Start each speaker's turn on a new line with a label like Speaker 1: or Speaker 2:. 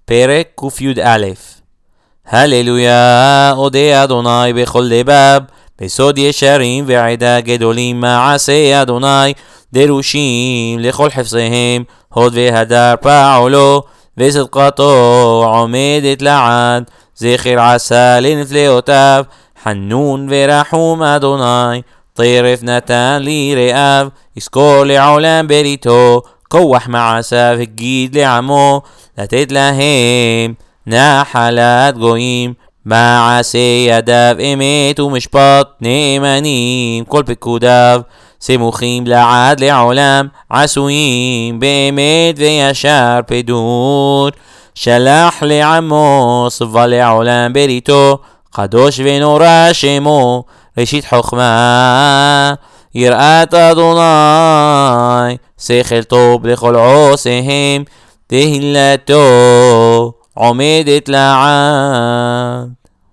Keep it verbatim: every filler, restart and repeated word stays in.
Speaker 1: פרק ק"א. הללויה, אודה אדוני בכל לבב, בסוד ישרים ועדה גדולים מעשה אדוני, דרושים לכל חפציהם, הוד והדר פעולו, וצדקתו עומדת לעד, זכר עשה לנפלאותיו, חנון ורחום אדוני, טרף נתן ליראיו, יזכור לעולם בריתו, כוח מעשיו הגיד לעמו, לתת להם נחלת גויים, מעשה ידיו אמת ומשפט נאמנים, כל פקודיו סמוכים לעד לעולם, עשויים באמת וישר פדות, שלח לעמו סבה לעולם בריתו, קדוש ונורא שמו, ראשית חוכמה יראת אדוני, שכל טוב לכל עושיהם, תהילתו עומדת לעד.